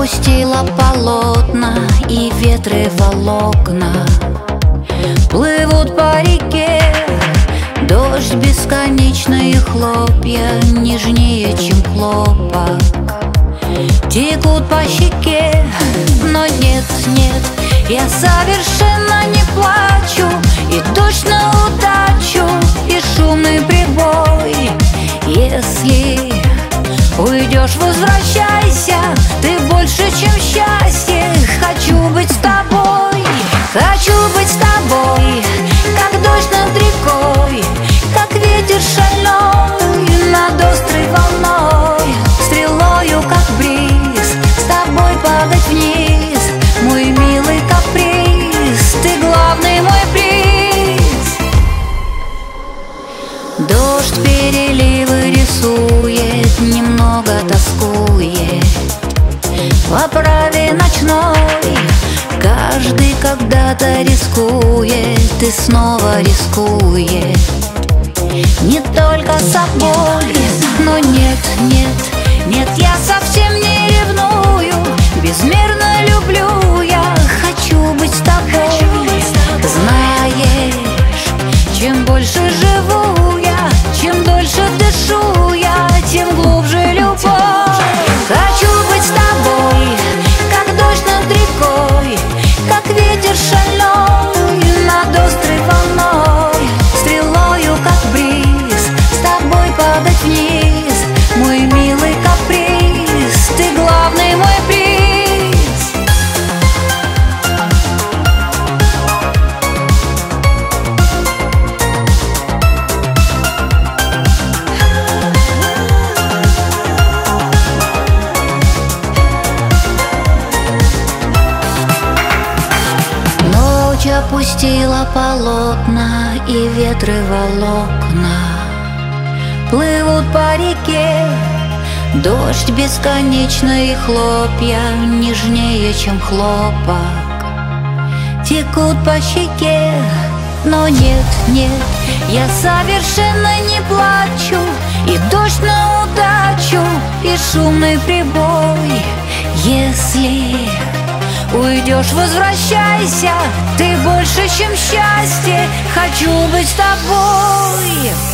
опустила полотна, и ветры волокна плывут по реке. Дождь, бесконечные хлопья, нежнее, чем хлопок, текут по щеке. Но нет, нет, я совершенно не плачу. И дождь на удачу, и шумный прибой. Если уйдешь, возвращайся, ты больше, чем счастье. Хочу быть с тобой, хочу быть с тобой, как дождь над рекой, как ветер шальной над острой волной, стрелою, как бриз, с тобой падать вниз. Мой милый каприз, ты главный мой приз. Дождь переливы рисует, немного тоскует в оправе ночной. Каждый когда-то рискует и снова рискует, не только собой. Но нет, нет, нет, я совсем не ревную, безмерно люблю я, хочу быть с тобой. Знаешь, чем больше живу я, чем дольше дышу я, тем глубже любовь. Хочу быть с тобой, как дождь над рекой, как ветер шальной над острой волной, стрелою, как бриз, с тобой падать вниз. Мой милый каприз, ты главный мой приз. Ночь опустила полотна, и ветры волокна плывут по реке. Дождь, бесконечные хлопья, нежнее, чем хлопок, текут по щеке. Но нет, нет, я совершенно не плачу. И дождь на удачу, и шумный прибой. Если уйдешь, возвращайся, ты больше, чем счастье. Хочу быть с тобой.